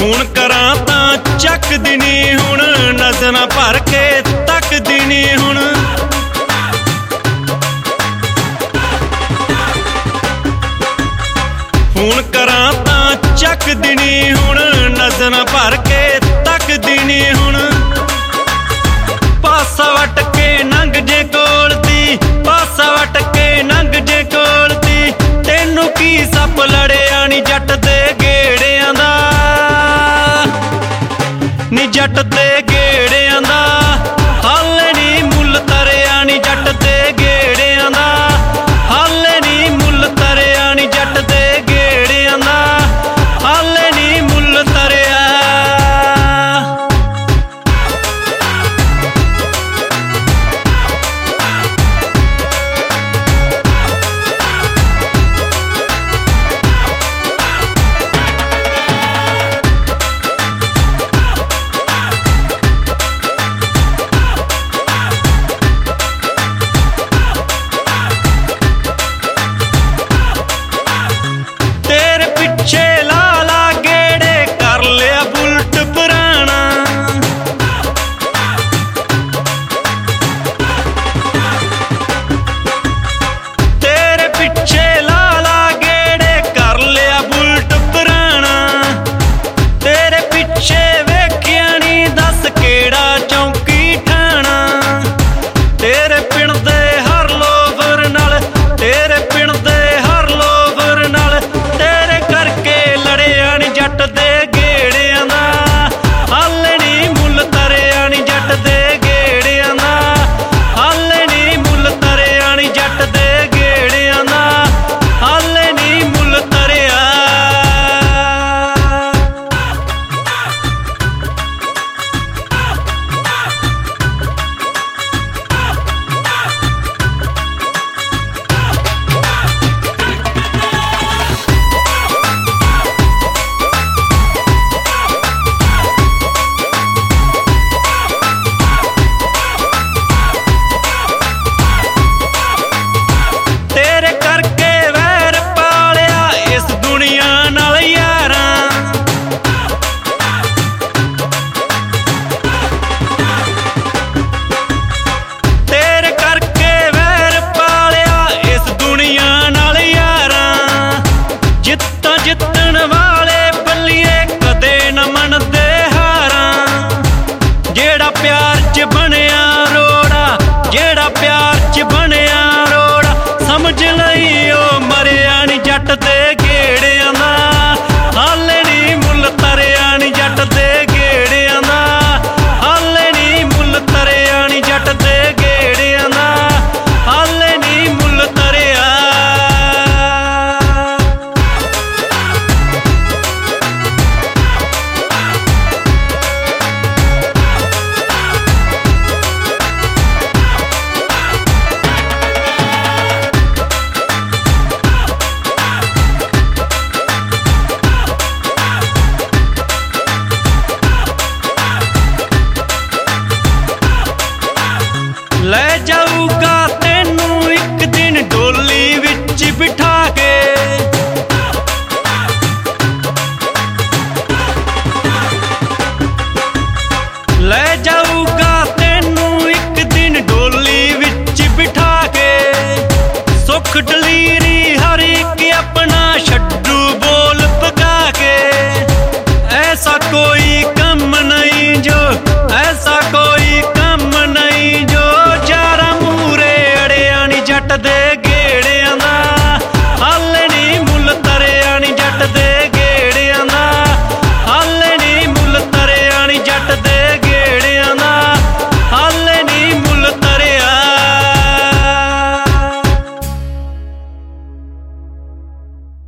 Phone ਕਰਾਂ ਤਾਂ ਚੱਕਦੀ ਨੀ ਹੁਣ, ਨਜ਼ਰਾਂ ਭਰ ਕੇ ਤੱਕਦੀ ਨੀ ਹੁਣ। ਫੋਨ ਕਰਾਂ ਤਾਂ ਚੱਕਦੀ ਨੀ ਹੁਣ, ਨਜ਼ਰਾਂ ਭਰ ਕੇ ਤੱਕਦੀ ਨੀ ਹੁਣ। ਪਾਸਾ ਵੱਟ ਕੇ ਨੰਗ ਜੇ ਕੋਲ ਦੀ, ਪਾਸਾ ਵੱਟ ਕੇ ਨੰਗ ਜੇ ਕੋਲ ਦੀ। ਤੈਨੂੰ ਕੀ ਸੱਪ ਲੜਿਆ ਨੀ ਜੱਟ ਦੇ ਗੇੜਿਆਂ ਦਾ, ਨੀ ਜੱਟ ਦੇ